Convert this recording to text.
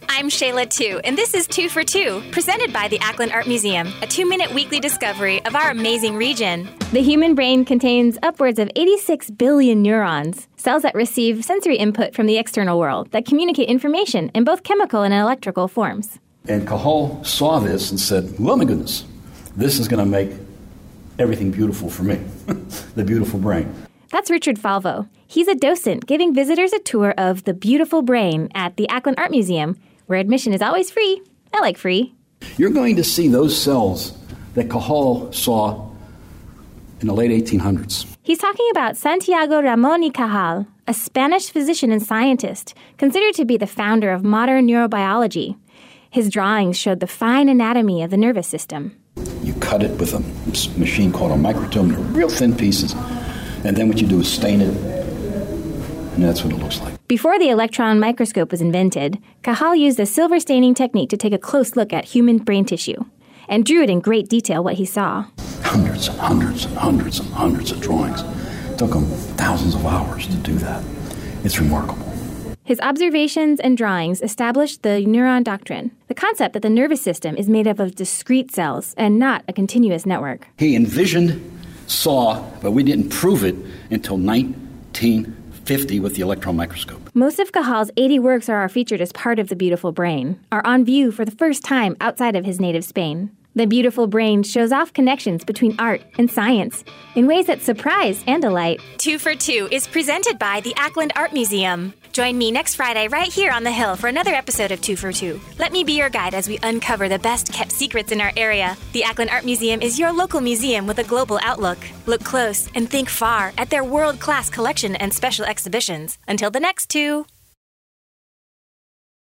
I'm Shayla Tu, and this is 2 for 2, presented by the Ackland Art Museum, a 2-minute weekly discovery of our amazing region. The human brain contains upwards of 86 billion neurons, cells that receive sensory input from the external world that communicate information in both chemical and electrical forms. And Cajal saw this and said, oh my goodness, this is going to make everything beautiful for me, the beautiful brain. That's Richard Falvo. He's a docent giving visitors a tour of the beautiful brain at the Ackland Art Museum, where admission is always free. I like free. You're going to see those cells that Cajal saw in the late 1800s. He's talking about Santiago Ramón y Cajal, a Spanish physician and scientist, considered to be the founder of modern neurobiology. His drawings showed the fine anatomy of the nervous system. You cut it with a machine called a microtome. They're real thin pieces. And then what you do is stain it, and that's what it looks like. Before the electron microscope was invented, Cajal used a silver staining technique to take a close look at human brain tissue and drew it in great detail what he saw. Hundreds and hundreds and hundreds and hundreds of drawings. It took him thousands of hours to do that. It's remarkable. His observations and drawings established the neuron doctrine, the concept that the nervous system is made up of discrete cells and not a continuous network. He saw, but we didn't prove it until 1950 with the electron microscope. Most of Cajal's 80 works are featured as part of The Beautiful Brain, are on view for the first time outside of his native Spain. The Beautiful Brain shows off connections between art and science in ways that surprise and delight. 2 for 2 is presented by the Ackland Art Museum. Join me next Friday right here on the Hill for another episode of 2 for 2. Let me be your guide as we uncover the best-kept secrets in our area. The Ackland Art Museum is your local museum with a global outlook. Look close and think far at their world-class collection and special exhibitions. Until the next 2.